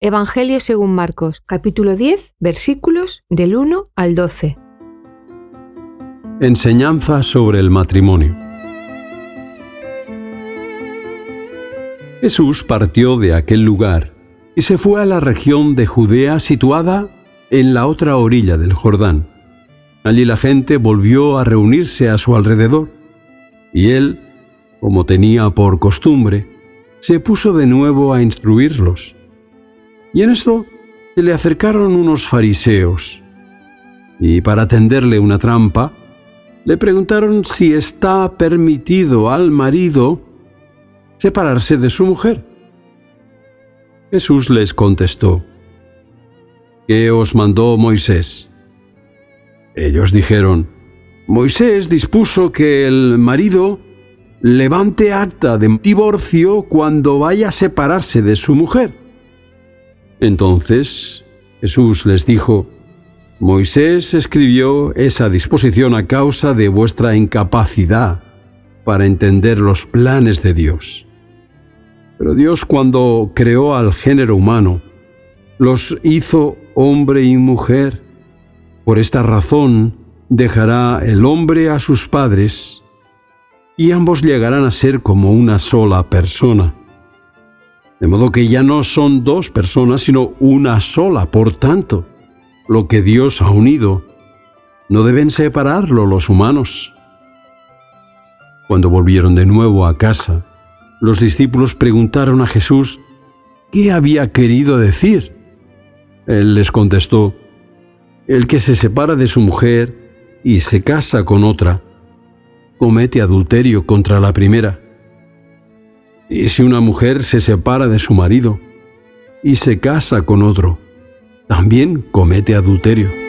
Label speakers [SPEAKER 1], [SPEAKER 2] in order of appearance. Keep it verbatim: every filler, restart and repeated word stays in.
[SPEAKER 1] Evangelio según Marcos, capítulo diez, versículos del uno al doce.
[SPEAKER 2] Enseñanza sobre el matrimonio. Jesús partió de aquel lugar y se fue a la región de Judea situada en la otra orilla del Jordán. Allí la gente volvió a reunirse a su alrededor, y él, como tenía por costumbre, se puso de nuevo a instruirlos. Y en esto se le acercaron unos fariseos, y para tenderle una trampa, le preguntaron si está permitido al marido separarse de su mujer. Jesús les contestó: ¿Qué os mandó Moisés? Ellos dijeron: Moisés dispuso que el marido levante acta de divorcio cuando vaya a separarse de su mujer. Entonces Jesús les dijo: Moisés escribió esa disposición a causa de vuestra incapacidad para entender los planes de Dios. Pero Dios, cuando creó al género humano, los hizo hombre y mujer. Por esta razón dejará el hombre a sus padres, y ambos llegarán a ser como una sola persona. De modo que ya no son dos personas, sino una sola. Por tanto, lo que Dios ha unido, no deben separarlo los humanos. Cuando volvieron de nuevo a casa, los discípulos preguntaron a Jesús qué había querido decir. Él les contestó: El que se separa de su mujer y se casa con otra, comete adulterio contra la primera. Y si una mujer se separa de su marido y se casa con otro, también comete adulterio.